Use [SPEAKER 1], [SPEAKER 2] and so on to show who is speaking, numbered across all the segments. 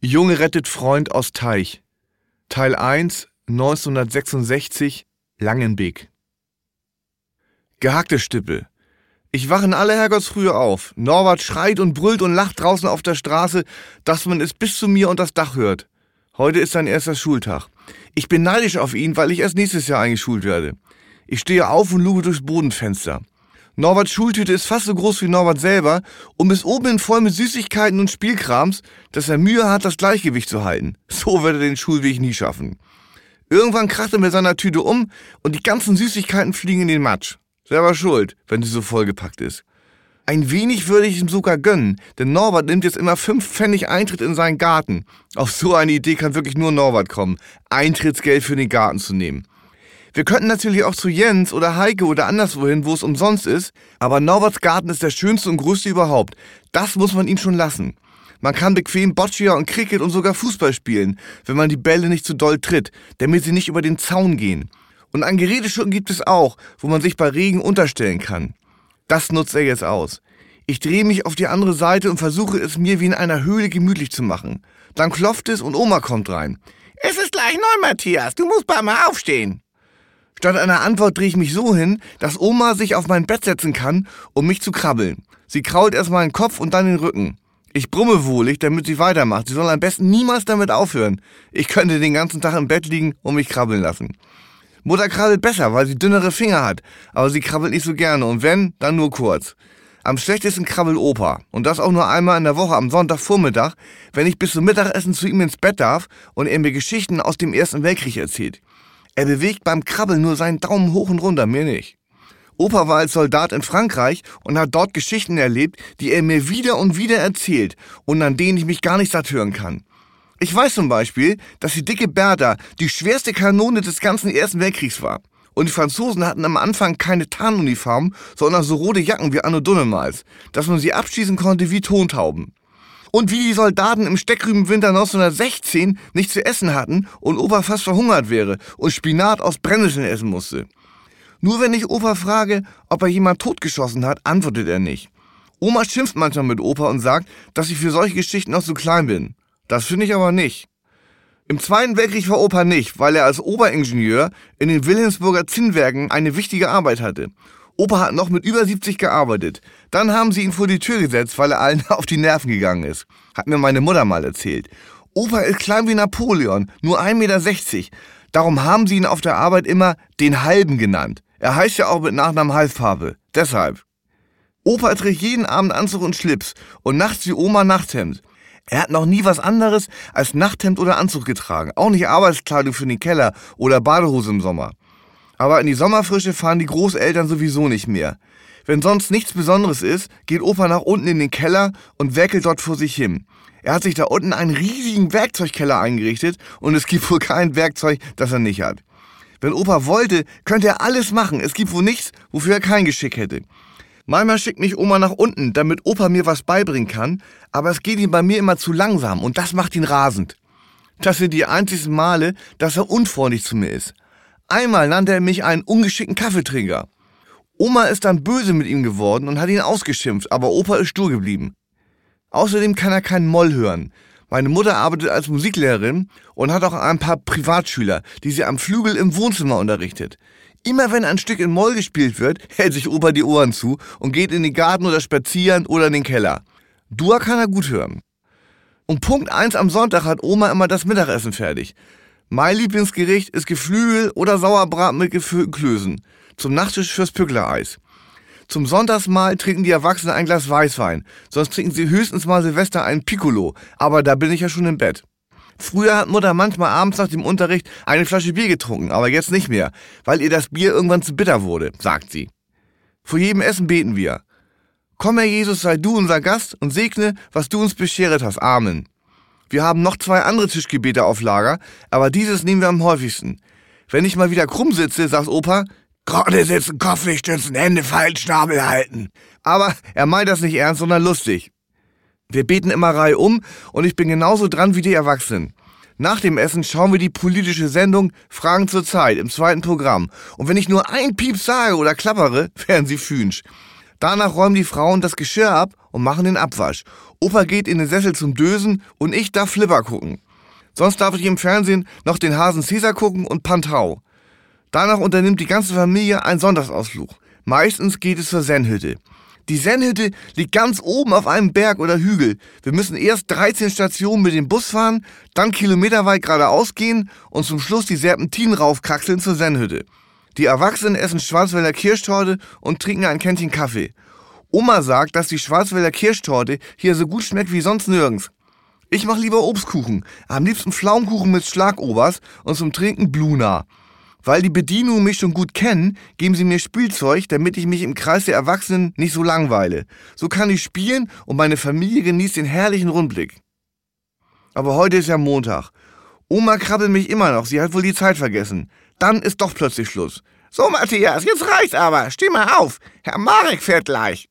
[SPEAKER 1] Junge rettet Freund aus Teich. Teil 1, 1966, Langenbeek. Gehackte Stippe. Ich wache in aller Herrgottsfrühe auf. Norbert schreit und brüllt und lacht draußen auf der Straße, dass man es bis zu mir und das Dach hört. Heute ist sein erster Schultag. Ich bin neidisch auf ihn, weil ich erst nächstes Jahr eingeschult werde. Ich stehe auf und luge durchs Bodenfenster. Norberts Schultüte ist fast so groß wie Norbert selber und bis oben hin voll mit Süßigkeiten und Spielkrams, dass er Mühe hat, das Gleichgewicht zu halten. So wird er den Schulweg nie schaffen. Irgendwann kracht er mit seiner Tüte um und die ganzen Süßigkeiten fliegen in den Matsch. Selber schuld, wenn sie so vollgepackt ist. Ein wenig würde ich ihm sogar gönnen, denn Norbert nimmt jetzt immer 5 Pfennig Eintritt in seinen Garten. Auf so eine Idee kann wirklich nur Norbert kommen, Eintrittsgeld für den Garten zu nehmen. Wir könnten natürlich auch zu Jens oder Heike oder anderswohin, wo es umsonst ist, aber Norberts Garten ist der schönste und größte überhaupt. Das muss man ihm schon lassen. Man kann bequem Boccia und Cricket und sogar Fußball spielen, wenn man die Bälle nicht zu doll tritt, damit sie nicht über den Zaun gehen. Und einen Geräteschuppen gibt es auch, wo man sich bei Regen unterstellen kann. Das nutzt er jetzt aus. Ich drehe mich auf die andere Seite und versuche es mir wie in einer Höhle gemütlich zu machen. Dann klopft es und Oma kommt rein.
[SPEAKER 2] Es ist gleich 9, Matthias, du musst bald mal aufstehen.
[SPEAKER 1] Statt einer Antwort drehe ich mich so hin, dass Oma sich auf mein Bett setzen kann, um mich zu krabbeln. Sie krault erst mal den Kopf und dann den Rücken. Ich brumme wohlig, damit sie weitermacht. Sie soll am besten niemals damit aufhören. Ich könnte den ganzen Tag im Bett liegen und mich krabbeln lassen. Mutter krabbelt besser, weil sie dünnere Finger hat, aber sie krabbelt nicht so gerne und wenn, dann nur kurz. Am schlechtesten krabbelt Opa und das auch nur einmal in der Woche am Sonntagvormittag, wenn ich bis zum Mittagessen zu ihm ins Bett darf und er mir Geschichten aus dem Ersten Weltkrieg erzählt. Er bewegt beim Krabbeln nur seinen Daumen hoch und runter, mir nicht. Opa war als Soldat in Frankreich und hat dort Geschichten erlebt, die er mir wieder und wieder erzählt und an denen ich mich gar nicht satt hören kann. Ich weiß zum Beispiel, dass die dicke Bertha die schwerste Kanone des ganzen Ersten Weltkriegs war. Und die Franzosen hatten am Anfang keine Tarnuniformen, sondern so rote Jacken wie Anno Dunnemals, dass man sie abschießen konnte wie Tontauben. Und wie die Soldaten im Steckrübenwinter 1916 nichts zu essen hatten und Opa fast verhungert wäre und Spinat aus Brennnesseln essen musste. Nur wenn ich Opa frage, ob er jemand totgeschossen hat, antwortet er nicht. Oma schimpft manchmal mit Opa und sagt, dass ich für solche Geschichten noch zu klein bin. Das finde ich aber nicht. Im Zweiten Weltkrieg war Opa nicht, weil er als Oberingenieur in den Wilhelmsburger Zinnwerken eine wichtige Arbeit hatte. Opa hat noch mit über 70 gearbeitet. Dann haben sie ihn vor die Tür gesetzt, weil er allen auf die Nerven gegangen ist. Hat mir meine Mutter mal erzählt. Opa ist klein wie Napoleon, nur 1,60 Meter. Darum haben sie ihn auf der Arbeit immer den Halben genannt. Er heißt ja auch mit Nachnamen Halsfarbe. Deshalb. Opa trägt jeden Abend Anzug und Schlips und nachts wie Oma Nachthemd. Er hat noch nie was anderes als Nachthemd oder Anzug getragen. Auch nicht Arbeitskleidung für den Keller oder Badehose im Sommer. Aber in die Sommerfrische fahren die Großeltern sowieso nicht mehr. Wenn sonst nichts Besonderes ist, geht Opa nach unten in den Keller und werkelt dort vor sich hin. Er hat sich da unten einen riesigen Werkzeugkeller eingerichtet und es gibt wohl kein Werkzeug, das er nicht hat. Wenn Opa wollte, könnte er alles machen. Es gibt wohl nichts, wofür er kein Geschick hätte. Manchmal schickt mich Oma nach unten, damit Opa mir was beibringen kann, aber es geht ihm bei mir immer zu langsam und das macht ihn rasend. Das sind die einzigen Male, dass er unfreundlich zu mir ist. Einmal nannte er mich einen ungeschickten Kaffeetrinker. Oma ist dann böse mit ihm geworden und hat ihn ausgeschimpft, aber Opa ist stur geblieben. Außerdem kann er keinen Moll hören. Meine Mutter arbeitet als Musiklehrerin und hat auch ein paar Privatschüler, die sie am Flügel im Wohnzimmer unterrichtet. Immer wenn ein Stück in Moll gespielt wird, hält sich Opa die Ohren zu und geht in den Garten oder spazieren oder in den Keller. Dur kann er gut hören. Um Punkt 1 am Sonntag hat Oma immer das Mittagessen fertig. Mein Lieblingsgericht ist Geflügel oder Sauerbraten mit gefüllten Klößen. Zum Nachtisch fürs Pückler-Eis. Zum Sonntagsmahl trinken die Erwachsenen ein Glas Weißwein. Sonst trinken sie höchstens mal Silvester einen Piccolo. Aber da bin ich ja schon im Bett. Früher hat Mutter manchmal abends nach dem Unterricht eine Flasche Bier getrunken, aber jetzt nicht mehr, weil ihr das Bier irgendwann zu bitter wurde, sagt sie. Vor jedem Essen beten wir. Komm, Herr Jesus, sei du unser Gast und segne, was du uns bescheret hast. Amen. Wir haben noch 2 andere Tischgebete auf Lager, aber dieses nehmen wir am häufigsten. Wenn ich mal wieder krumm sitze, sagt Opa, gerade sitzen, Kopf nicht stützen, Hände fallen, Schnabel halten. Aber er meint das nicht ernst, sondern lustig. Wir beten immer reihum und ich bin genauso dran wie die Erwachsenen. Nach dem Essen schauen wir die politische Sendung Fragen zur Zeit im 2. Programm. Und wenn ich nur ein Pieps sage oder klappere, werden sie fünsch. Danach räumen die Frauen das Geschirr ab und machen den Abwasch. Opa geht in den Sessel zum Dösen und ich darf Flipper gucken. Sonst darf ich im Fernsehen noch den Hasen Cäsar gucken und Pantau. Danach unternimmt die ganze Familie einen Sonntagsausflug. Meistens geht es zur Zen-Hütte. Die Zen-Hütte liegt ganz oben auf einem Berg oder Hügel. Wir müssen erst 13 Stationen mit dem Bus fahren, dann kilometerweit geradeaus gehen und zum Schluss die Serpentinen raufkraxeln zur Zen-Hütte. Die Erwachsenen essen Schwarzwälder Kirschtorte und trinken ein Kännchen Kaffee. Oma sagt, dass die Schwarzwälder Kirschtorte hier so gut schmeckt wie sonst nirgends. Ich mache lieber Obstkuchen, am liebsten Pflaumenkuchen mit Schlagobers und zum Trinken Bluna. Weil die Bedienungen mich schon gut kennen, geben sie mir Spielzeug, damit ich mich im Kreis der Erwachsenen nicht so langweile. So kann ich spielen und meine Familie genießt den herrlichen Rundblick. Aber heute ist ja Montag. Oma krabbelt mich immer noch, sie hat wohl die Zeit vergessen. Dann ist doch plötzlich Schluss.
[SPEAKER 2] So, Matthias, jetzt reicht's aber. Steh mal auf. Herr Marek fährt gleich.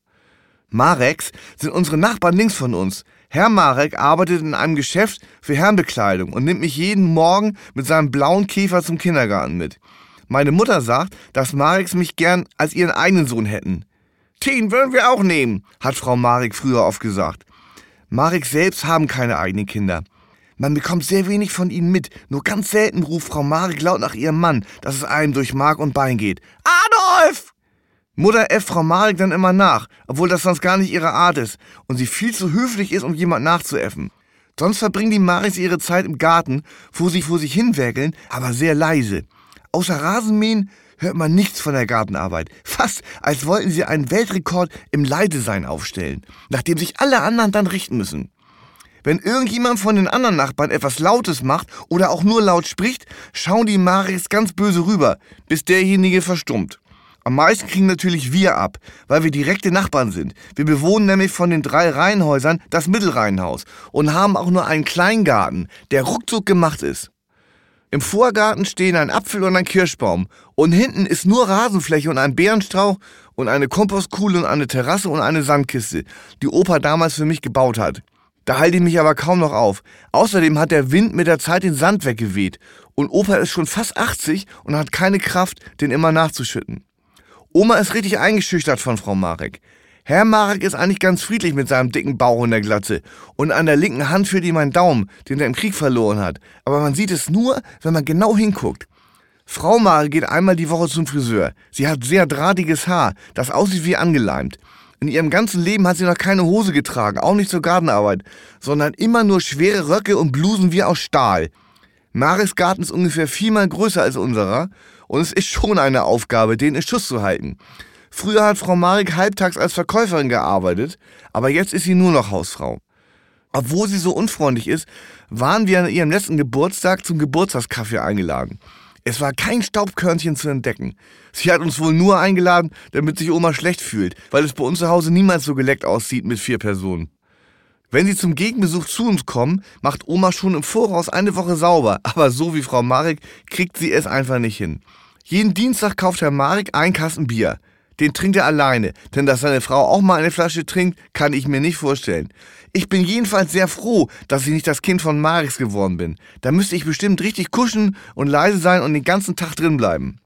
[SPEAKER 1] Mareks sind unsere Nachbarn links von uns. Herr Marek arbeitet in einem Geschäft für Herrenbekleidung und nimmt mich jeden Morgen mit seinem blauen Käfer zum Kindergarten mit. Meine Mutter sagt, dass Mareks mich gern als ihren eigenen Sohn hätten.
[SPEAKER 2] Den würden wir auch nehmen,
[SPEAKER 1] hat Frau Marek früher oft gesagt. Marek selbst haben keine eigenen Kinder. Man bekommt sehr wenig von ihnen mit. Nur ganz selten ruft Frau Marek laut nach ihrem Mann, dass es einem durch Mark und Bein geht.
[SPEAKER 2] Adolf!
[SPEAKER 1] Mutter äfft Frau Marek dann immer nach, obwohl das sonst gar nicht ihre Art ist und sie viel zu höflich ist, um jemand nachzuäffen. Sonst verbringen die Mareks ihre Zeit im Garten, wo sie vor sich hinwerkeln, aber sehr leise. Außer Rasenmähen hört man nichts von der Gartenarbeit. Fast als wollten sie einen Weltrekord im Leisesein aufstellen, nachdem sich alle anderen dann richten müssen. Wenn irgendjemand von den anderen Nachbarn etwas Lautes macht oder auch nur laut spricht, schauen die Mareks ganz böse rüber, bis derjenige verstummt. Am meisten kriegen natürlich wir ab, weil wir direkte Nachbarn sind. Wir bewohnen nämlich von den 3 Reihenhäusern das Mittelreihenhaus und haben auch nur einen Kleingarten, der ruckzuck gemacht ist. Im Vorgarten stehen ein Apfel und ein Kirschbaum und hinten ist nur Rasenfläche und ein Beerenstrauch und eine Kompostkuhle und eine Terrasse und eine Sandkiste, die Opa damals für mich gebaut hat. Da halte ich mich aber kaum noch auf. Außerdem hat der Wind mit der Zeit den Sand weggeweht und Opa ist schon fast 80 und hat keine Kraft, den immer nachzuschütten. Oma ist richtig eingeschüchtert von Frau Marek. Herr Marek ist eigentlich ganz friedlich mit seinem dicken Bauch und der Glatze. Und an der linken Hand führt ihm ein Daumen, den er im Krieg verloren hat. Aber man sieht es nur, wenn man genau hinguckt. Frau Marek geht einmal die Woche zum Friseur. Sie hat sehr drahtiges Haar, das aussieht wie angeleimt. In ihrem ganzen Leben hat sie noch keine Hose getragen, auch nicht zur Gartenarbeit, sondern immer nur schwere Röcke und Blusen wie aus Stahl. Mareks Garten ist ungefähr 4-mal größer als unserer und es ist schon eine Aufgabe, den in Schuss zu halten. Früher hat Frau Marek halbtags als Verkäuferin gearbeitet, aber jetzt ist sie nur noch Hausfrau. Obwohl sie so unfreundlich ist, waren wir an ihrem letzten Geburtstag zum Geburtstagskaffee eingeladen. Es war kein Staubkörnchen zu entdecken. Sie hat uns wohl nur eingeladen, damit sich Oma schlecht fühlt, weil es bei uns zu Hause niemals so geleckt aussieht mit 4 Personen. Wenn sie zum Gegenbesuch zu uns kommen, macht Oma schon im Voraus eine Woche sauber, aber so wie Frau Marek kriegt sie es einfach nicht hin. Jeden Dienstag kauft Herr Marek einen Kasten Bier. Den trinkt er alleine, denn dass seine Frau auch mal eine Flasche trinkt, kann ich mir nicht vorstellen. Ich bin jedenfalls sehr froh, dass ich nicht das Kind von Mareks geworden bin. Da müsste ich bestimmt richtig kuschen und leise sein und den ganzen Tag drin bleiben.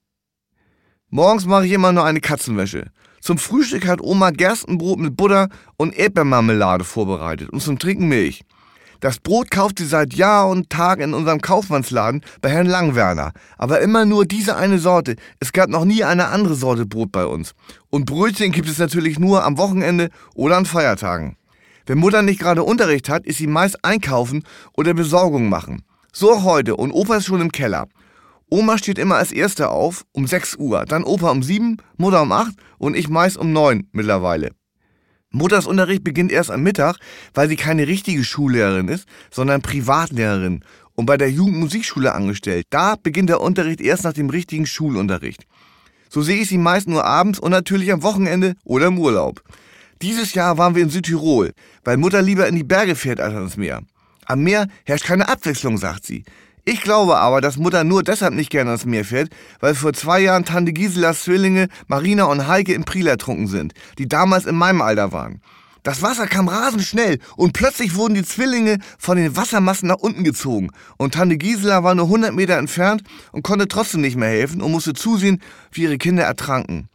[SPEAKER 1] Morgens mache ich immer nur eine Katzenwäsche. Zum Frühstück hat Oma Gerstenbrot mit Butter und Erdbeermarmelade vorbereitet und zum Trinken Milch. Das Brot kauft sie seit Jahr und Tag in unserem Kaufmannsladen bei Herrn Langwerner. Aber immer nur diese eine Sorte. Es gab noch nie eine andere Sorte Brot bei uns. Und Brötchen gibt es natürlich nur am Wochenende oder an Feiertagen. Wenn Mutter nicht gerade Unterricht hat, ist sie meist einkaufen oder Besorgung machen. So auch heute und Opa ist schon im Keller. Oma steht immer als Erste auf, um 6 Uhr, dann Opa um 7, Mutter um 8 und ich meist um 9 mittlerweile. Mutters Unterricht beginnt erst am Mittag, weil sie keine richtige Schullehrerin ist, sondern Privatlehrerin und bei der Jugendmusikschule angestellt. Da beginnt der Unterricht erst nach dem richtigen Schulunterricht. So sehe ich sie meist nur abends und natürlich am Wochenende oder im Urlaub. Dieses Jahr waren wir in Südtirol, weil Mutter lieber in die Berge fährt als ans Meer. Am Meer herrscht keine Abwechslung, sagt sie. Ich glaube aber, dass Mutter nur deshalb nicht gerne ans Meer fährt, weil vor 2 Jahren Tante Giselas Zwillinge Marina und Heike in Priel ertrunken sind, die damals in meinem Alter waren. Das Wasser kam rasend schnell und plötzlich wurden die Zwillinge von den Wassermassen nach unten gezogen und Tante Gisela war nur 100 Meter entfernt und konnte trotzdem nicht mehr helfen und musste zusehen, wie ihre Kinder ertranken.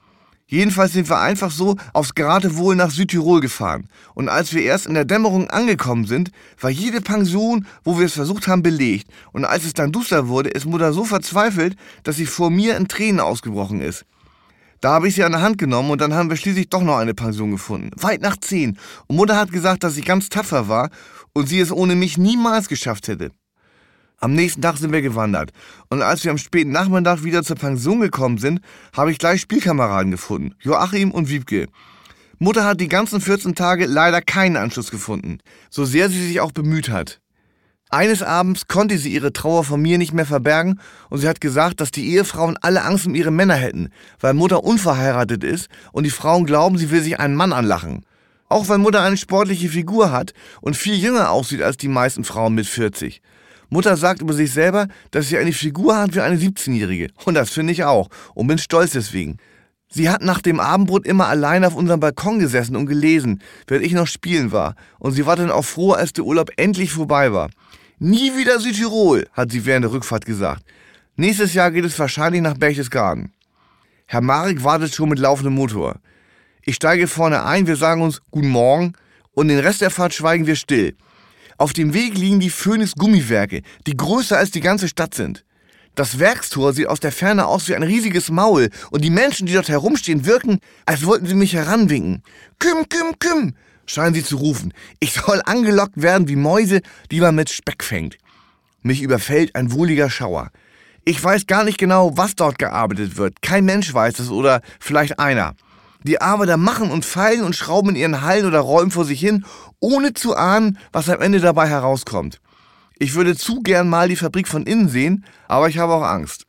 [SPEAKER 1] Jedenfalls sind wir einfach so aufs Geratewohl nach Südtirol gefahren. Und als wir erst in der Dämmerung angekommen sind, war jede Pension, wo wir es versucht haben, belegt. Und als es dann duster wurde, ist Mutter so verzweifelt, dass sie vor mir in Tränen ausgebrochen ist. Da habe ich sie an der Hand genommen und dann haben wir schließlich doch noch eine Pension gefunden. Weit nach 10. Und Mutter hat gesagt, dass ich ganz tapfer war und sie es ohne mich niemals geschafft hätte. Am nächsten Tag sind wir gewandert. Und als wir am späten Nachmittag wieder zur Pension gekommen sind, habe ich gleich Spielkameraden gefunden. Joachim und Wiebke. Mutter hat die ganzen 14 Tage leider keinen Anschluss gefunden, so sehr sie sich auch bemüht hat. Eines Abends konnte sie ihre Trauer von mir nicht mehr verbergen und sie hat gesagt, dass die Ehefrauen alle Angst um ihre Männer hätten, weil Mutter unverheiratet ist und die Frauen glauben, sie will sich einen Mann anlachen. Auch weil Mutter eine sportliche Figur hat und viel jünger aussieht als die meisten Frauen mit 40. Mutter sagt über sich selber, dass sie eine Figur hat wie eine 17-Jährige. Und das finde ich auch und bin stolz deswegen. Sie hat nach dem Abendbrot immer alleine auf unserem Balkon gesessen und gelesen, während ich noch spielen war. Und sie war dann auch froh, als der Urlaub endlich vorbei war. Nie wieder Südtirol, hat sie während der Rückfahrt gesagt. Nächstes Jahr geht es wahrscheinlich nach Berchtesgaden. Herr Marek wartet schon mit laufendem Motor. Ich steige vorne ein, wir sagen uns Guten Morgen und den Rest der Fahrt schweigen wir still. Auf dem Weg liegen die Phoenix-Gummiwerke, die größer als die ganze Stadt sind. Das Werkstor sieht aus der Ferne aus wie ein riesiges Maul und die Menschen, die dort herumstehen, wirken, als wollten sie mich heranwinken. Küm, küm, küm, scheinen sie zu rufen. Ich soll angelockt werden wie Mäuse, die man mit Speck fängt. Mich überfällt ein wohliger Schauer. Ich weiß gar nicht genau, was dort gearbeitet wird. Kein Mensch weiß es oder vielleicht einer. Die Arbeiter machen und feilen und schrauben in ihren Hallen oder Räumen vor sich hin, ohne zu ahnen, was am Ende dabei herauskommt. Ich würde zu gern mal die Fabrik von innen sehen, aber ich habe auch Angst.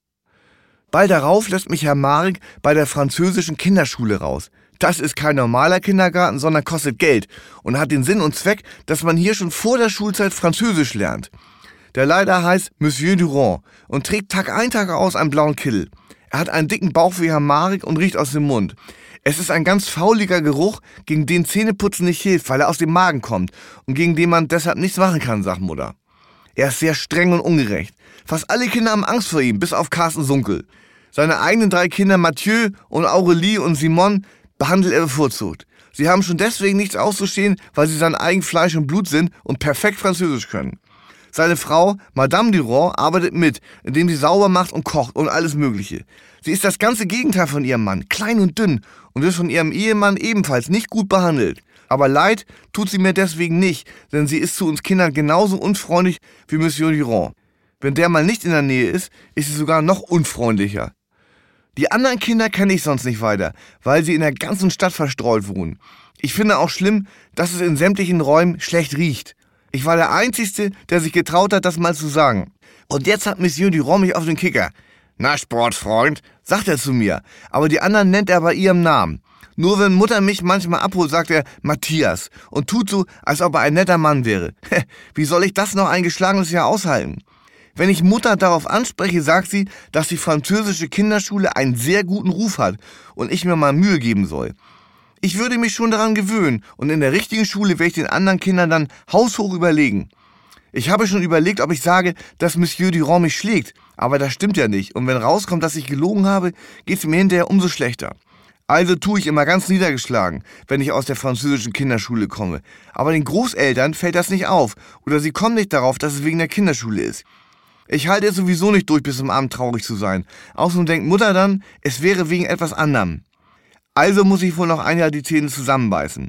[SPEAKER 1] Bald darauf lässt mich Herr Marek bei der französischen Kinderschule raus. Das ist kein normaler Kindergarten, sondern kostet Geld und hat den Sinn und Zweck, dass man hier schon vor der Schulzeit Französisch lernt. Der Leiter heißt Monsieur Durand und trägt Tag ein, Tag aus einen blauen Kittel. Er hat einen dicken Bauch wie Herr Marek und riecht aus dem Mund. Es ist ein ganz fauliger Geruch, gegen den Zähneputzen nicht hilft, weil er aus dem Magen kommt und gegen den man deshalb nichts machen kann, sagt Mutter. Er ist sehr streng und ungerecht. Fast alle Kinder haben Angst vor ihm, bis auf Carsten Sunkel. Seine eigenen 3 Kinder Mathieu und Aurélie und Simon behandelt er bevorzugt. Sie haben schon deswegen nichts auszustehen, weil sie sein eigen Fleisch und Blut sind und perfekt Französisch können. Seine Frau, Madame Durand, arbeitet mit, indem sie sauber macht und kocht und alles Mögliche. Sie ist das ganze Gegenteil von ihrem Mann, klein und dünn und wird von ihrem Ehemann ebenfalls nicht gut behandelt. Aber leid tut sie mir deswegen nicht, denn sie ist zu uns Kindern genauso unfreundlich wie Monsieur Durand. Wenn der mal nicht in der Nähe ist, ist sie sogar noch unfreundlicher. Die anderen Kinder kenne ich sonst nicht weiter, weil sie in der ganzen Stadt verstreut wohnen. Ich finde auch schlimm, dass es in sämtlichen Räumen schlecht riecht. Ich war der Einzige, der sich getraut hat, das mal zu sagen. Und jetzt hat Monsieur Durand mich auf den Kicker. Na, Sportfreund, sagt er zu mir, aber die anderen nennt er bei ihrem Namen. Nur wenn Mutter mich manchmal abholt, sagt er Matthias und tut so, als ob er ein netter Mann wäre. Wie soll ich das noch ein geschlagenes Jahr aushalten? Wenn ich Mutter darauf anspreche, sagt sie, dass die französische Kinderschule einen sehr guten Ruf hat und ich mir mal Mühe geben soll. Ich würde mich schon daran gewöhnen und in der richtigen Schule werde ich den anderen Kindern dann haushoch überlegen. Ich habe schon überlegt, ob ich sage, dass Monsieur Durand mich schlägt, aber das stimmt ja nicht. Und wenn rauskommt, dass ich gelogen habe, geht es mir hinterher umso schlechter. Also tue ich immer ganz niedergeschlagen, wenn ich aus der französischen Kinderschule komme. Aber den Großeltern fällt das nicht auf oder sie kommen nicht darauf, dass es wegen der Kinderschule ist. Ich halte es sowieso nicht durch, bis zum Abend traurig zu sein. Außerdem denkt Mutter dann, es wäre wegen etwas anderem. Also muss ich wohl noch ein Jahr die Zähne zusammenbeißen.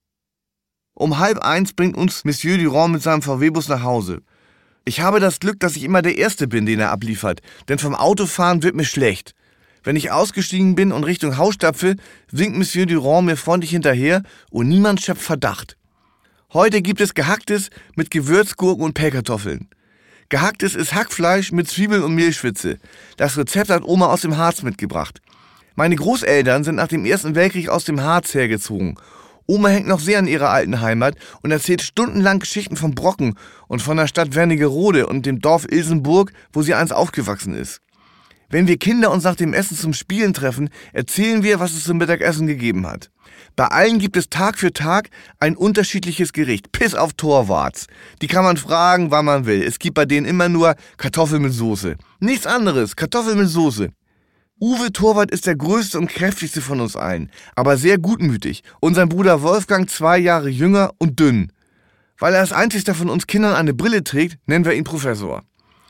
[SPEAKER 1] Um 12:30 bringt uns Monsieur Durand mit seinem VW-Bus nach Hause. Ich habe das Glück, dass ich immer der Erste bin, den er abliefert, denn vom Autofahren wird mir schlecht. Wenn ich ausgestiegen bin und Richtung Haus stapfe, winkt Monsieur Durand mir freundlich hinterher und niemand schöpft Verdacht. Heute gibt es Gehacktes mit Gewürzgurken und Pellkartoffeln. Gehacktes ist Hackfleisch mit Zwiebeln und Mehlschwitze. Das Rezept hat Oma aus dem Harz mitgebracht. Meine Großeltern sind nach dem Ersten Weltkrieg aus dem Harz hergezogen. Oma hängt noch sehr an ihrer alten Heimat und erzählt stundenlang Geschichten vom Brocken und von der Stadt Wernigerode und dem Dorf Ilsenburg, wo sie einst aufgewachsen ist. Wenn wir Kinder uns nach dem Essen zum Spielen treffen, erzählen wir, was es zum Mittagessen gegeben hat. Bei allen gibt es Tag für Tag ein unterschiedliches Gericht, bis auf Torwarts. Die kann man fragen, wann man will. Es gibt bei denen immer nur Kartoffeln mit Soße. Nichts anderes, Kartoffeln mit Soße. Uwe Torwart ist der größte und kräftigste von uns allen, aber sehr gutmütig. Und sein Bruder Wolfgang 2 Jahre jünger und dünn. Weil er als einzigster von uns Kindern eine Brille trägt, nennen wir ihn Professor.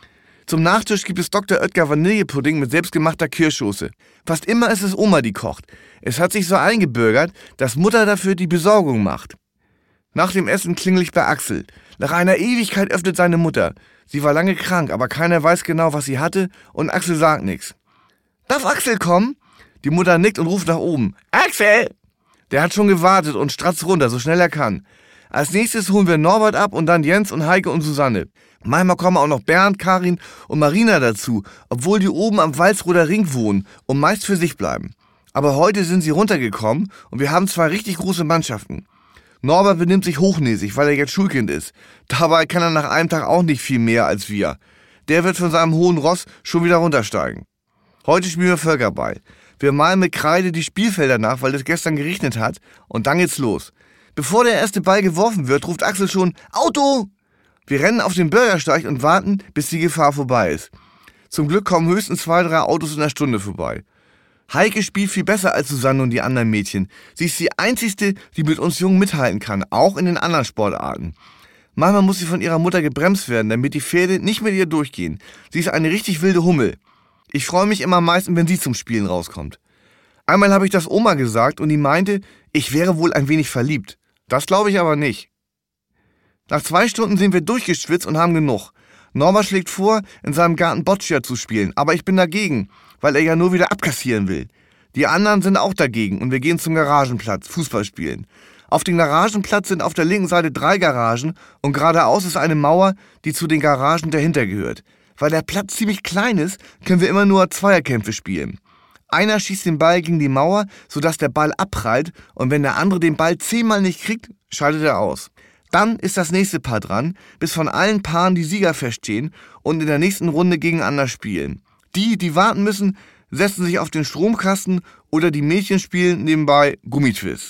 [SPEAKER 1] Zum Nachtisch gibt es Dr. Oetker Vanillepudding mit selbstgemachter Kirschsoße. Fast immer ist es Oma, die kocht. Es hat sich so eingebürgert, dass Mutter dafür die Besorgung macht. Nach dem Essen klingel ich bei Axel. Nach einer Ewigkeit öffnet seine Mutter. Sie war lange krank, aber keiner weiß genau, was sie hatte, und Axel sagt nichts. Darf Axel kommen? Die Mutter nickt und ruft nach oben.
[SPEAKER 2] Axel!
[SPEAKER 1] Der hat schon gewartet und stratzt runter, so schnell er kann. Als nächstes holen wir Norbert ab und dann Jens und Heike und Susanne. Manchmal kommen auch noch Bernd, Karin und Marina dazu, obwohl die oben am Walsroder Ring wohnen und meist für sich bleiben. Aber heute sind sie runtergekommen und wir haben 2 richtig große Mannschaften. Norbert benimmt sich hochnäsig, weil er jetzt Schulkind ist. Dabei kann er nach einem Tag auch nicht viel mehr als wir. Der wird von seinem hohen Ross schon wieder runtersteigen. Heute spielen wir Völkerball. Wir malen mit Kreide die Spielfelder nach, weil es gestern geregnet hat, und dann geht's los. Bevor der erste Ball geworfen wird, ruft Axel schon Auto! Wir rennen auf den Bürgersteig und warten, bis die Gefahr vorbei ist. Zum Glück kommen höchstens 2, 3 Autos in der Stunde vorbei. Heike spielt viel besser als Susanne und die anderen Mädchen. Sie ist die einzigste, die mit uns Jungen mithalten kann, auch in den anderen Sportarten. Manchmal muss sie von ihrer Mutter gebremst werden, damit die Pferde nicht mit ihr durchgehen. Sie ist eine richtig wilde Hummel. Ich freue mich immer am meisten, wenn sie zum Spielen rauskommt. Einmal habe ich das Oma gesagt und die meinte, ich wäre wohl ein wenig verliebt. Das glaube ich aber nicht. Nach 2 Stunden sind wir durchgeschwitzt und haben genug. Norbert schlägt vor, in seinem Garten Boccia zu spielen, aber ich bin dagegen, weil er ja nur wieder abkassieren will. Die anderen sind auch dagegen und wir gehen zum Garagenplatz, Fußball spielen. Auf dem Garagenplatz sind auf der linken Seite 3 Garagen und geradeaus ist eine Mauer, die zu den Garagen dahinter gehört. Weil der Platz ziemlich klein ist, können wir immer nur Zweierkämpfe spielen. Einer schießt den Ball gegen die Mauer, sodass der Ball abprallt, und wenn der andere den Ball 10-mal nicht kriegt, schaltet er aus. Dann ist das nächste Paar dran, bis von allen Paaren die Sieger feststehen und in der nächsten Runde gegeneinander spielen. Die warten müssen, setzen sich auf den Stromkasten oder die Mädchen spielen nebenbei Gummitwist.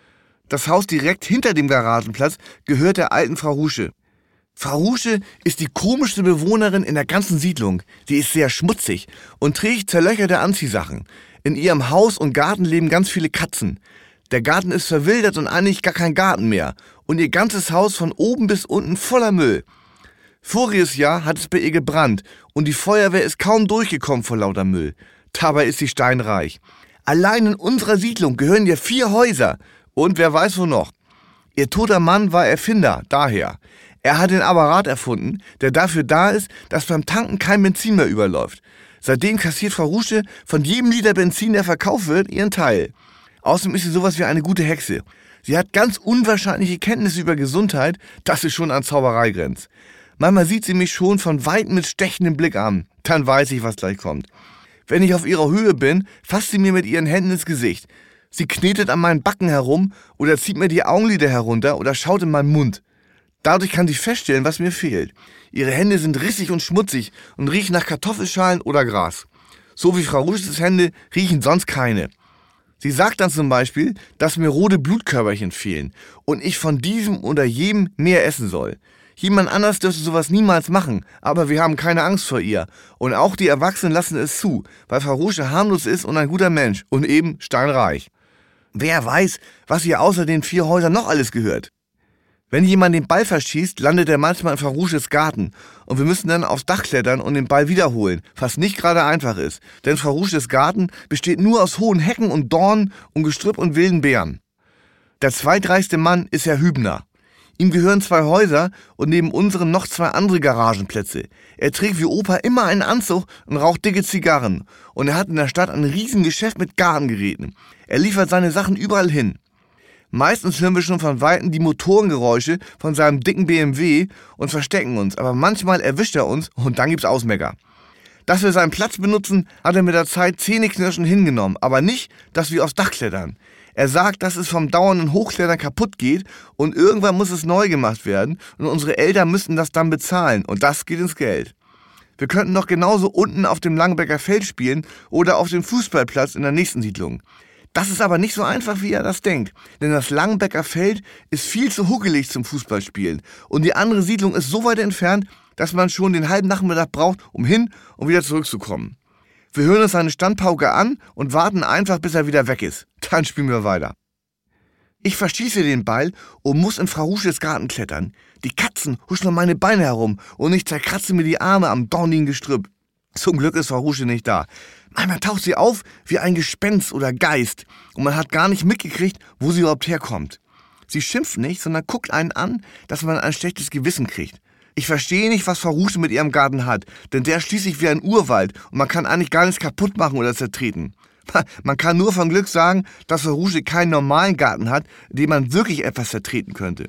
[SPEAKER 1] Das Haus direkt hinter dem Garagenplatz gehört der alten Frau Rusche. Frau Rusche ist die komischste Bewohnerin in der ganzen Siedlung. Sie ist sehr schmutzig und trägt zerlöcherte Anziehsachen. In ihrem Haus und Garten leben ganz viele Katzen. Der Garten ist verwildert und eigentlich gar kein Garten mehr. Und ihr ganzes Haus von oben bis unten voller Müll. Voriges Jahr hat es bei ihr gebrannt und die Feuerwehr ist kaum durchgekommen vor lauter Müll. Dabei ist sie steinreich. Allein in unserer Siedlung gehören ihr 4 Häuser. Und wer weiß wo noch. Ihr toter Mann war Erfinder, daher. Er hat den Apparat erfunden, der dafür da ist, dass beim Tanken kein Benzin mehr überläuft. Seitdem kassiert Frau Rusche von jedem Liter Benzin, der verkauft wird, ihren Teil. Außerdem ist sie sowas wie eine gute Hexe. Sie hat ganz unwahrscheinliche Kenntnisse über Gesundheit, dass es schon an Zauberei grenzt. Manchmal sieht sie mich schon von Weitem mit stechendem Blick an. Dann weiß ich, was gleich kommt. Wenn ich auf ihrer Höhe bin, fasst sie mir mit ihren Händen ins Gesicht. Sie knetet an meinen Backen herum oder zieht mir die Augenlider herunter oder schaut in meinen Mund. Dadurch kann sie feststellen, was mir fehlt. Ihre Hände sind rissig und schmutzig und riechen nach Kartoffelschalen oder Gras. So wie Frau Rusches Hände riechen sonst keine. Sie sagt dann zum Beispiel, dass mir rote Blutkörperchen fehlen und ich von diesem oder jedem mehr essen soll. Jemand anders dürfte sowas niemals machen, aber wir haben keine Angst vor ihr. Und auch die Erwachsenen lassen es zu, weil Frau Rusche harmlos ist und ein guter Mensch und eben steinreich. Wer weiß, was ihr außer den 4 Häusern noch alles gehört. Wenn jemand den Ball verschießt, landet er manchmal in Frau Rusches Garten und wir müssen dann aufs Dach klettern und den Ball wiederholen, was nicht gerade einfach ist, denn Frau Rusches Garten besteht nur aus hohen Hecken und Dornen und Gestrüpp und wilden Beeren. Der zweitreichste Mann ist Herr Hübner. Ihm gehören 2 Häuser und neben unseren noch 2 andere Garagenplätze. Er trägt wie Opa immer einen Anzug und raucht dicke Zigarren und er hat in der Stadt ein Riesengeschäft mit Gartengeräten. Er liefert seine Sachen überall hin. Meistens hören wir schon von Weitem die Motorengeräusche von seinem dicken BMW und verstecken uns, aber manchmal erwischt er uns und dann gibt's Ausmecker. Dass wir seinen Platz benutzen, hat er mit der Zeit zähneknirschend hingenommen, aber nicht, dass wir aufs Dach klettern. Er sagt, dass es vom dauernden Hochklettern kaputt geht und irgendwann muss es neu gemacht werden und unsere Eltern müssen das dann bezahlen und das geht ins Geld. Wir könnten doch genauso unten auf dem Langenbecker Feld spielen oder auf dem Fußballplatz in der nächsten Siedlung. Das ist aber nicht so einfach, wie er das denkt, denn das Langenbecker Feld ist viel zu huckelig zum Fußballspielen und die andere Siedlung ist so weit entfernt, dass man schon den halben Nachmittag braucht, um hin und wieder zurückzukommen. Wir hören uns seine Standpauke an und warten einfach, bis er wieder weg ist. Dann spielen wir weiter. Ich verschieße den Ball und muss in Frau Rusches Garten klettern. Die Katzen huschen um meine Beine herum und ich zerkratze mir die Arme am dornigen Gestrüpp. Zum Glück ist Frau Rusche nicht da. Manchmal taucht sie auf wie ein Gespenst oder Geist und man hat gar nicht mitgekriegt, wo sie überhaupt herkommt. Sie schimpft nicht, sondern guckt einen an, dass man ein schlechtes Gewissen kriegt. Ich verstehe nicht, was Frau Rusche mit ihrem Garten hat, denn der ist schließlich wie ein Urwald und man kann eigentlich gar nichts kaputt machen oder zertreten. Man kann nur von Glück sagen, dass Frau Rusche keinen normalen Garten hat, in dem man wirklich etwas zertreten könnte.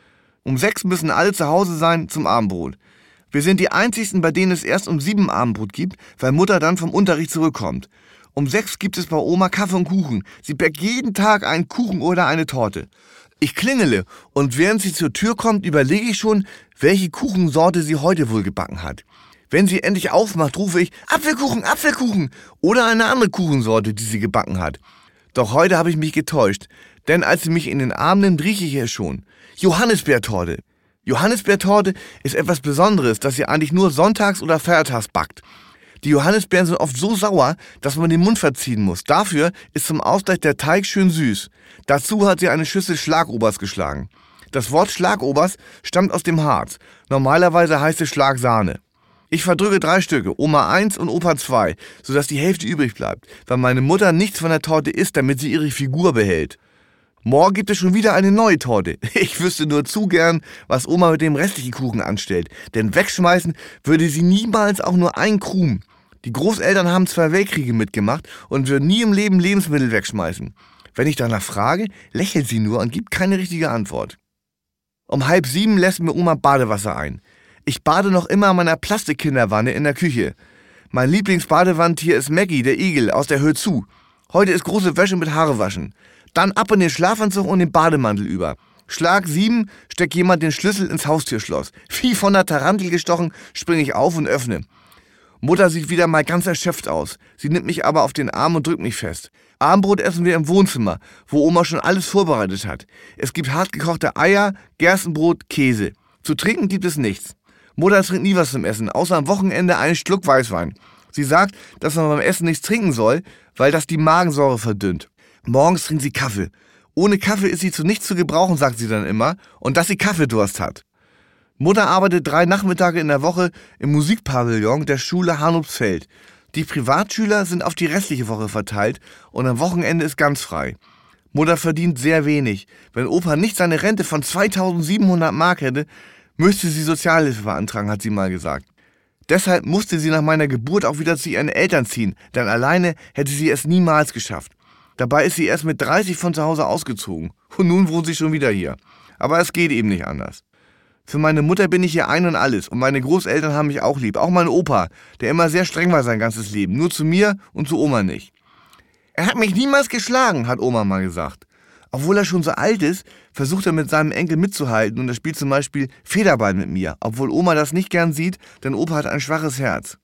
[SPEAKER 1] Um 6 müssen alle zu Hause sein zum Abendbrot. Wir sind die Einzigen, bei denen es erst um 7 Abendbrot gibt, weil Mutter dann vom Unterricht zurückkommt. Um 6 gibt es bei Oma Kaffee und Kuchen. Sie backt jeden Tag einen Kuchen oder eine Torte. Ich klingele und während sie zur Tür kommt, überlege ich schon, welche Kuchensorte sie heute wohl gebacken hat. Wenn sie endlich aufmacht, rufe ich Apfelkuchen, Apfelkuchen oder eine andere Kuchensorte, die sie gebacken hat. Doch heute habe ich mich getäuscht, denn als sie mich in den Arm nimmt, rieche ich es schon. Johannisbeertorte. Johannisbeertorte ist etwas Besonderes, das sie eigentlich nur sonntags oder feiertags backt. Die Johannisbeeren sind oft so sauer, dass man den Mund verziehen muss. Dafür ist zum Ausgleich der Teig schön süß. Dazu hat sie eine Schüssel Schlagobers geschlagen. Das Wort Schlagobers stammt aus dem Harz. Normalerweise heißt es Schlagsahne. Ich verdrücke 3 Stücke, Oma 1 und Opa 2, sodass die Hälfte übrig bleibt, weil meine Mutter nichts von der Torte isst, damit sie ihre Figur behält. Morgen gibt es schon wieder eine neue Torte. Ich wüsste nur zu gern, was Oma mit dem restlichen Kuchen anstellt, denn wegschmeißen würde sie niemals auch nur einen Krumen. Die Großeltern haben 2 Weltkriege mitgemacht und würden nie im Leben Lebensmittel wegschmeißen. Wenn ich danach frage, lächelt sie nur und gibt keine richtige Antwort. Um 6:30 lässt mir Oma Badewasser ein. Ich bade noch immer an meiner Plastikkinderwanne in der Küche. Mein Lieblingsbadewannentier ist Maggie, der Igel, aus der Höhe zu. Heute ist große Wäsche mit Haare waschen. Dann ab in den Schlafanzug und den Bademantel über. Schlag 7, steckt jemand den Schlüssel ins Haustürschloss. Wie von der Tarantel gestochen, springe ich auf und öffne. Mutter sieht wieder mal ganz erschöpft aus. Sie nimmt mich aber auf den Arm und drückt mich fest. Abendbrot essen wir im Wohnzimmer, wo Oma schon alles vorbereitet hat. Es gibt hartgekochte Eier, Gerstenbrot, Käse. Zu trinken gibt es nichts. Mutter trinkt nie was zum Essen, außer am Wochenende einen Schluck Weißwein. Sie sagt, dass man beim Essen nichts trinken soll, weil das die Magensäure verdünnt. Morgens trinkt sie Kaffee. Ohne Kaffee ist sie zu nichts zu gebrauchen, sagt sie dann immer, und dass sie Kaffeedurst hat. Mutter arbeitet 3 Nachmittage in der Woche im Musikpavillon der Schule Harnupsfeld. Die Privatschüler sind auf die restliche Woche verteilt und am Wochenende ist ganz frei. Mutter verdient sehr wenig. Wenn Opa nicht seine Rente von 2.700 Mark hätte, müsste sie Sozialhilfe beantragen, hat sie mal gesagt. Deshalb musste sie nach meiner Geburt auch wieder zu ihren Eltern ziehen, denn alleine hätte sie es niemals geschafft. Dabei ist sie erst mit 30 von zu Hause ausgezogen und nun wohnt sie schon wieder hier. Aber es geht eben nicht anders. Für meine Mutter bin ich hier ein und alles und meine Großeltern haben mich auch lieb, auch mein Opa, der immer sehr streng war sein ganzes Leben, nur zu mir und zu Oma nicht. Er hat mich niemals geschlagen, hat Oma mal gesagt. Obwohl er schon so alt ist, versucht er mit seinem Enkel mitzuhalten und er spielt zum Beispiel Federball mit mir, obwohl Oma das nicht gern sieht, denn Opa hat ein schwaches Herz.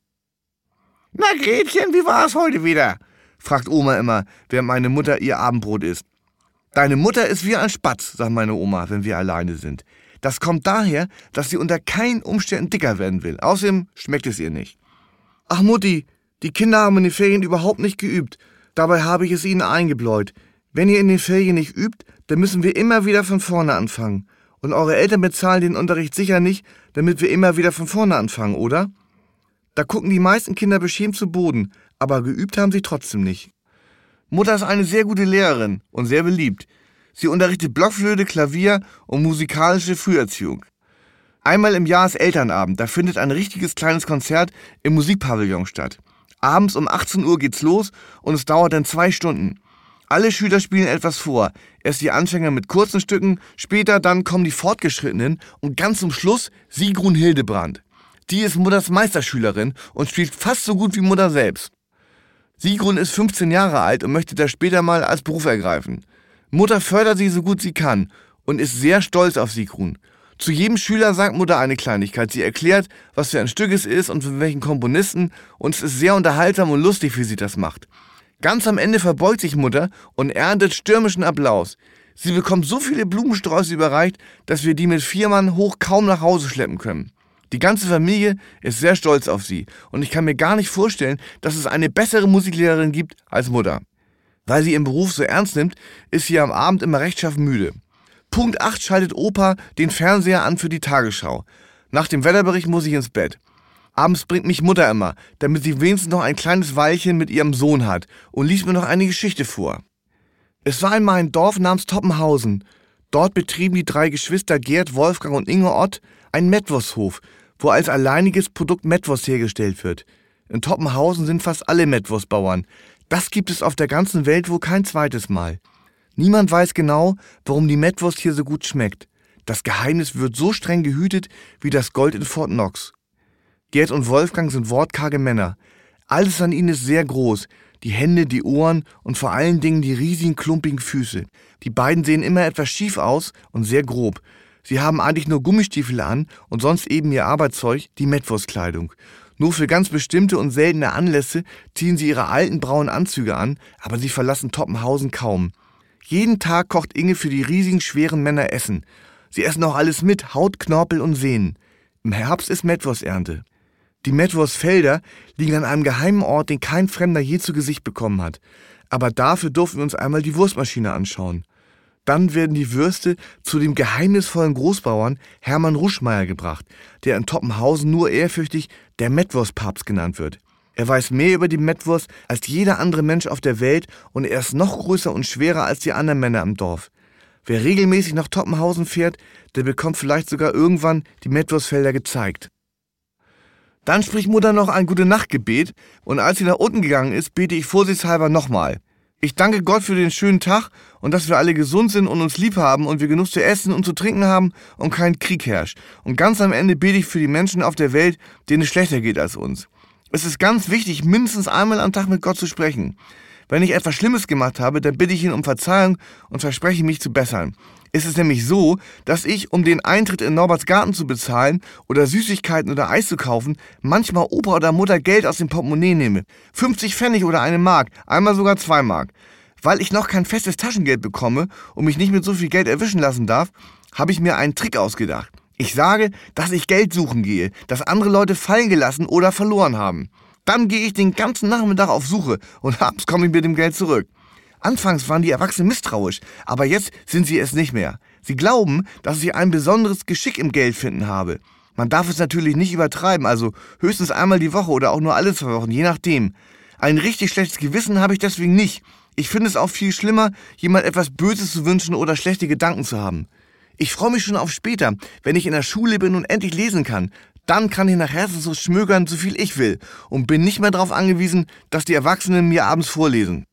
[SPEAKER 2] Na Gretchen, wie war es heute wieder?
[SPEAKER 1] Fragt Oma immer, während meine Mutter ihr Abendbrot isst. Deine Mutter ist wie ein Spatz, sagt meine Oma, wenn wir alleine sind. Das kommt daher, dass sie unter keinen Umständen dicker werden will. Außerdem schmeckt es ihr nicht. Ach Mutti, die Kinder haben in den Ferien überhaupt nicht geübt. Dabei habe ich es ihnen eingebläut. Wenn ihr in den Ferien nicht übt, dann müssen wir immer wieder von vorne anfangen. Und eure Eltern bezahlen den Unterricht sicher nicht, damit wir immer wieder von vorne anfangen, oder? Da gucken die meisten Kinder beschämt zu Boden, aber geübt haben sie trotzdem nicht. Mutter ist eine sehr gute Lehrerin und sehr beliebt. Sie unterrichtet Blockflöte, Klavier und musikalische Früherziehung. Einmal im Jahr ist Elternabend, da findet ein richtiges kleines Konzert im Musikpavillon statt. Abends um 18 Uhr geht's los und es dauert dann 2 Stunden. Alle Schüler spielen etwas vor. Erst die Anfänger mit kurzen Stücken, später dann kommen die Fortgeschrittenen und ganz zum Schluss Sigrun Hildebrand. Die ist Mutters Meisterschülerin und spielt fast so gut wie Mutter selbst. Sigrun ist 15 Jahre alt und möchte das später mal als Beruf ergreifen. Mutter fördert sie so gut sie kann und ist sehr stolz auf Sigrun. Zu jedem Schüler sagt Mutter eine Kleinigkeit. Sie erklärt, was für ein Stück es ist und von welchen Komponisten und es ist sehr unterhaltsam und lustig, wie sie das macht. Ganz am Ende verbeugt sich Mutter und erntet stürmischen Applaus. Sie bekommt so viele Blumensträuße überreicht, dass wir die mit 4 Mann hoch kaum nach Hause schleppen können. Die ganze Familie ist sehr stolz auf sie und ich kann mir gar nicht vorstellen, dass es eine bessere Musiklehrerin gibt als Mutter. Weil sie ihren Beruf so ernst nimmt, ist sie am Abend immer rechtschaffen müde. Punkt 8 schaltet Opa den Fernseher an für die Tagesschau. Nach dem Wetterbericht muss ich ins Bett. Abends bringt mich Mutter immer, damit sie wenigstens noch ein kleines Weilchen mit ihrem Sohn hat und liest mir noch eine Geschichte vor. Es war einmal ein Dorf namens Toppenhausen. Dort betrieben die 3 Geschwister Gerd, Wolfgang und Inge Ott einen Mettwursthof, wo als alleiniges Produkt Mettwurst hergestellt wird. In Toppenhausen sind fast alle Mettwurstbauern. Das gibt es auf der ganzen Welt wohl kein zweites Mal. Niemand weiß genau, warum die Mettwurst hier so gut schmeckt. Das Geheimnis wird so streng gehütet wie das Gold in Fort Knox. Gerd und Wolfgang sind wortkarge Männer. Alles an ihnen ist sehr groß. Die Hände, die Ohren und vor allen Dingen die riesigen, klumpigen Füße. Die beiden sehen immer etwas schief aus und sehr grob. Sie haben eigentlich nur Gummistiefel an und sonst eben ihr Arbeitszeug, die Mettwurstkleidung. Nur für ganz bestimmte und seltene Anlässe ziehen sie ihre alten braunen Anzüge an, aber sie verlassen Toppenhausen kaum. Jeden Tag kocht Inge für die riesigen, schweren Männer Essen. Sie essen auch alles mit, Haut, Knorpel und Sehnen. Im Herbst ist Mettwursternte. Die Mettwurstfelder liegen an einem geheimen Ort, den kein Fremder je zu Gesicht bekommen hat. Aber dafür durften wir uns einmal die Wurstmaschine anschauen. Dann werden die Würste zu dem geheimnisvollen Großbauern Hermann Ruschmeier gebracht, der in Toppenhausen nur ehrfürchtig der Mettwurstpapst genannt wird. Er weiß mehr über die Mettwurst als jeder andere Mensch auf der Welt und er ist noch größer und schwerer als die anderen Männer im Dorf. Wer regelmäßig nach Toppenhausen fährt, der bekommt vielleicht sogar irgendwann die Mettwurstfelder gezeigt. Dann spricht Mutter noch ein Gute-Nacht-Gebet und als sie nach unten gegangen ist, bete ich vorsichtshalber nochmal. Ich danke Gott für den schönen Tag und dass wir alle gesund sind und uns lieb haben und wir genug zu essen und zu trinken haben und kein Krieg herrscht. Und ganz am Ende bete ich für die Menschen auf der Welt, denen es schlechter geht als uns. Es ist ganz wichtig, mindestens einmal am Tag mit Gott zu sprechen. Wenn ich etwas Schlimmes gemacht habe, dann bitte ich ihn um Verzeihung und verspreche mich zu bessern. Es ist nämlich so, dass ich, um den Eintritt in Norberts Garten zu bezahlen oder Süßigkeiten oder Eis zu kaufen, manchmal Opa oder Mutter Geld aus dem Portemonnaie nehme. 50 Pfennig oder 1 Mark, einmal sogar 2 Mark. Weil ich noch kein festes Taschengeld bekomme und mich nicht mit so viel Geld erwischen lassen darf, habe ich mir einen Trick ausgedacht. Ich sage, dass ich Geld suchen gehe, das andere Leute fallen gelassen oder verloren haben. Dann gehe ich den ganzen Nachmittag auf Suche und abends komme ich mit dem Geld zurück. Anfangs waren die Erwachsenen misstrauisch, aber jetzt sind sie es nicht mehr. Sie glauben, dass ich ein besonderes Geschick im Geldfinden habe. Man darf es natürlich nicht übertreiben, also höchstens einmal die Woche oder auch nur alle 2 Wochen, je nachdem. Ein richtig schlechtes Gewissen habe ich deswegen nicht. Ich finde es auch viel schlimmer, jemand etwas Böses zu wünschen oder schlechte Gedanken zu haben. Ich freue mich schon auf später, wenn ich in der Schule bin und endlich lesen kann. Dann kann ich nach Herzenslust schmökern, so viel ich will und bin nicht mehr darauf angewiesen, dass die Erwachsenen mir abends vorlesen.